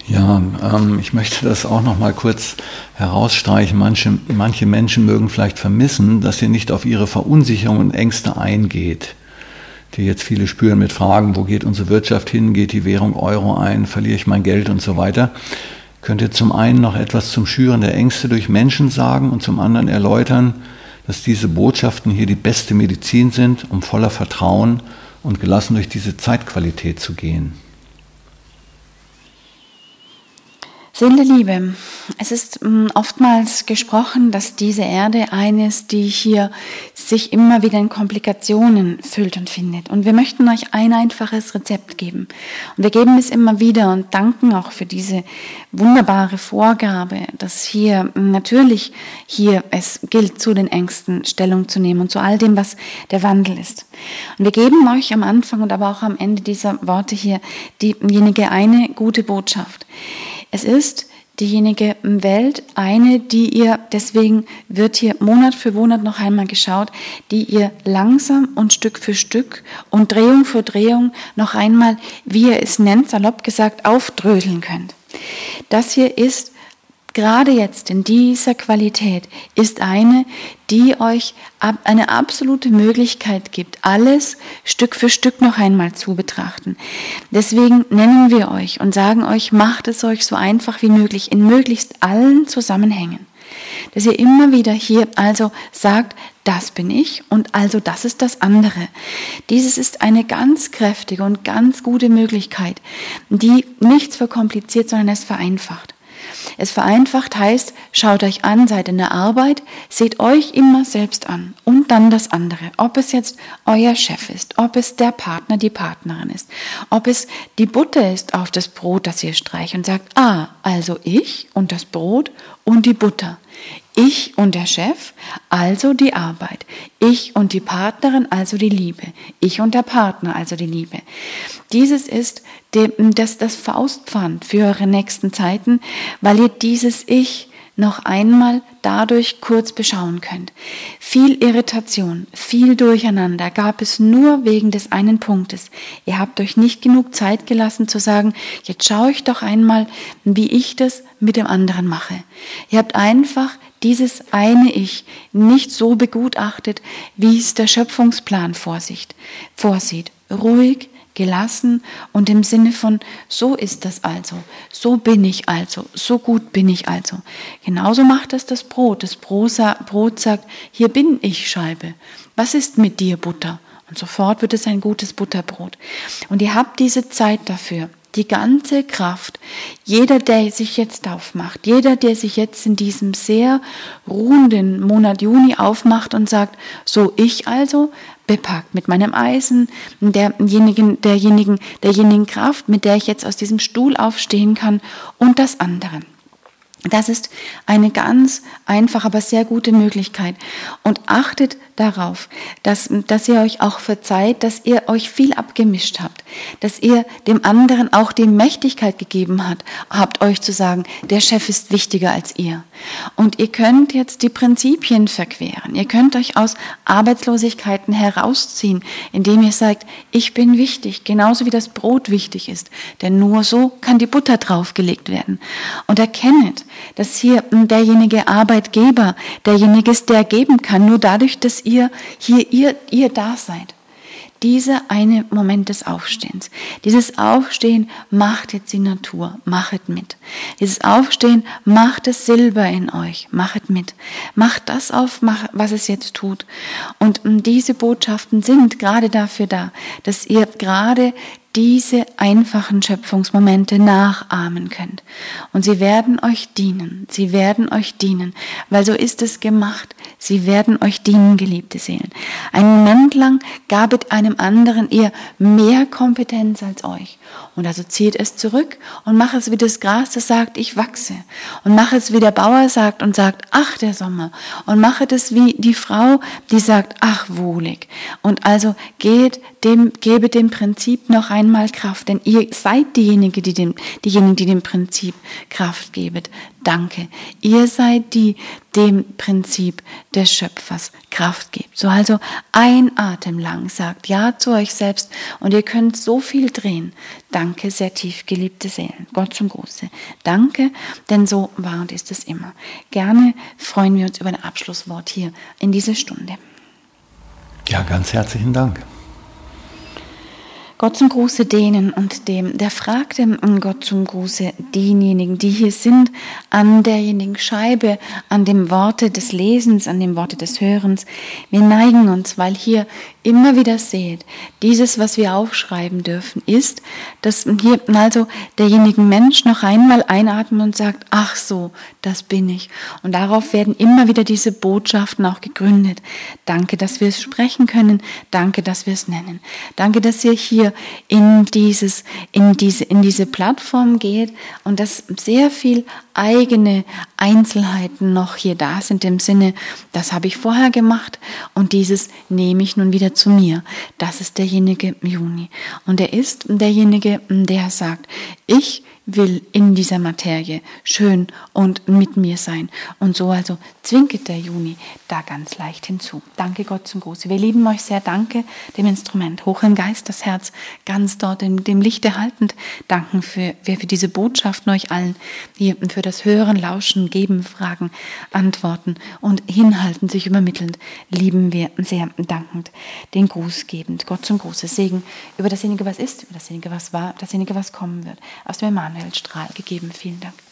Ja, ich möchte das auch noch mal kurz herausstreichen. Manche Menschen mögen vielleicht vermissen, dass ihr nicht auf ihre Verunsicherung und Ängste eingeht, die jetzt viele spüren mit Fragen, wo geht unsere Wirtschaft hin, geht die Währung Euro ein, verliere ich mein Geld und so weiter. Könnt ihr zum einen noch etwas zum Schüren der Ängste durch Menschen sagen und zum anderen erläutern, dass diese Botschaften hier die beste Medizin sind, um voller Vertrauen und gelassen durch diese Zeitqualität zu gehen. Seele Liebe, es ist oftmals gesprochen, dass diese Erde eine ist, die hier sich immer wieder in Komplikationen füllt und findet. Und wir möchten euch ein einfaches Rezept geben. Und wir geben es immer wieder und danken auch für diese wunderbare Vorgabe, dass hier natürlich es gilt, zu den Ängsten Stellung zu nehmen und zu all dem, was der Wandel ist. Und wir geben euch am Anfang und aber auch am Ende dieser Worte hier diejenige eine gute Botschaft. Es ist diejenige Welt, eine, die ihr, deswegen wird hier Monat für Monat noch einmal geschaut, die ihr langsam und Stück für Stück und Drehung für Drehung noch einmal, wie ihr es nennt, salopp gesagt, aufdröseln könnt. Das hier ist gerade jetzt in dieser Qualität ist eine, die euch eine absolute Möglichkeit gibt, alles Stück für Stück noch einmal zu betrachten. Deswegen nennen wir euch und sagen euch, macht es euch so einfach wie möglich in möglichst allen Zusammenhängen. Dass ihr immer wieder hier also sagt, das bin ich und also das ist das andere. Dieses ist eine ganz kräftige und ganz gute Möglichkeit, die nichts verkompliziert, sondern es vereinfacht. Es vereinfacht heißt, schaut euch an, seid in der Arbeit, seht euch immer selbst an und dann das andere. Ob es jetzt euer Chef ist, ob es der Partner, die Partnerin ist, ob es die Butter ist auf das Brot, das ihr streicht und sagt, also ich und das Brot und die Butter. Ich und der Chef, also die Arbeit. Ich und die Partnerin, also die Liebe. Ich und der Partner, also die Liebe. Dieses ist das Faustpfand für eure nächsten Zeiten, weil ihr dieses Ich noch einmal dadurch kurz beschauen könnt. Viel Irritation, viel Durcheinander gab es nur wegen des einen Punktes. Ihr habt euch nicht genug Zeit gelassen zu sagen, jetzt schaue ich doch einmal, wie ich das mit dem anderen mache. Ihr habt einfach dieses eine Ich nicht so begutachtet, wie es der Schöpfungsplan vorsieht. Ruhig, gelassen und im Sinne von, so ist das also, so bin ich also, so gut bin ich also. Genauso macht das Brot. Das Brot sagt, hier bin ich Scheibe. Was ist mit dir, Butter? Und sofort wird es ein gutes Butterbrot. Und ihr habt diese Zeit dafür. Die ganze Kraft, jeder, der sich jetzt aufmacht, jeder, der sich jetzt in diesem sehr ruhenden Monat Juni aufmacht und sagt, so ich also, bepackt mit meinem Eisen, derjenigen Kraft, mit der ich jetzt aus diesem Stuhl aufstehen kann und das andere. Das ist eine ganz einfache, aber sehr gute Möglichkeit. Und achtet darauf, dass ihr euch auch verzeiht, dass ihr euch viel abgemischt habt, dass ihr dem anderen auch die Mächtigkeit gegeben habt euch zu sagen, der Chef ist wichtiger als ihr. Und ihr könnt jetzt die Prinzipien verqueren. Ihr könnt euch aus Arbeitslosigkeiten herausziehen, indem ihr sagt, ich bin wichtig, genauso wie das Brot wichtig ist. Denn nur so kann die Butter draufgelegt werden. Und erkennet, dass hier derjenige Arbeitgeber, derjenige ist, der geben kann, nur dadurch, dass ihr da seid. Dieser eine Moment des Aufstehens. Dieses Aufstehen macht jetzt die Natur, machet mit. Dieses Aufstehen macht das Silber in euch, machet mit. Macht das auf, was es jetzt tut. Und diese Botschaften sind gerade dafür da, dass ihr gerade diese einfachen Schöpfungsmomente nachahmen könnt. Und sie werden euch dienen, weil so ist es gemacht. Sie werden euch dienen, geliebte Seelen. Einen Moment lang gabet einem anderen ihr mehr Kompetenz als euch. Und also zieht es zurück und macht es wie das Gras, das sagt, ich wachse. Und macht es wie der Bauer sagt und sagt, ach, der Sommer. Und macht es wie die Frau, die sagt, ach, wohlig. Und also geht gebe dem Prinzip noch einmal Kraft, denn ihr seid diejenigen, die dem Prinzip Kraft geben. Danke. Ihr seid die, dem Prinzip des Schöpfers Kraft gibt. So also ein Atem lang sagt Ja zu euch selbst und ihr könnt so viel drehen. Danke, sehr tief geliebte Seelen. Gott zum Gruße. Danke, denn so war und ist es immer. Gerne freuen wir uns über ein Abschlusswort hier in dieser Stunde. Ja, ganz herzlichen Dank. Gott zum Gruße denen und dem, der fragte Gott zum Gruße denjenigen, die hier sind, an derjenigen Scheibe, an dem Worte des Lesens, an dem Worte des Hörens. Wir neigen uns, weil hier immer wieder seht, dieses, was wir aufschreiben dürfen, ist, dass hier also derjenigen Mensch noch einmal einatmet und sagt, ach so, das bin ich. Und darauf werden immer wieder diese Botschaften auch gegründet. Danke, dass wir es sprechen können. Danke, dass wir es nennen. Danke, dass ihr hier in diese Plattform geht und dass sehr viel eigene Einzelheiten noch hier da sind im Sinne, das habe ich vorher gemacht und dieses nehme ich nun wieder zu mir. Das ist derjenige Juni. Und er ist derjenige, der sagt, ich will in dieser Materie schön und mit mir sein. Und so also zwinket der Juni da ganz leicht hinzu. Danke Gott zum Gruße. Wir lieben euch sehr. Danke dem Instrument. Hoch im Geist, das Herz ganz dort in dem Licht erhaltend. Danken wir für diese Botschaften euch allen, die für das Hören, Lauschen, Geben, Fragen, Antworten und Hinhalten sich übermittelnd, lieben wir sehr dankend den Gruß gebend. Gott zum Gruße. Segen über dasjenige, was ist, über dasjenige, was war, dasjenige, was kommen wird. Aus dem Emanuelstrahl gegeben. Vielen Dank.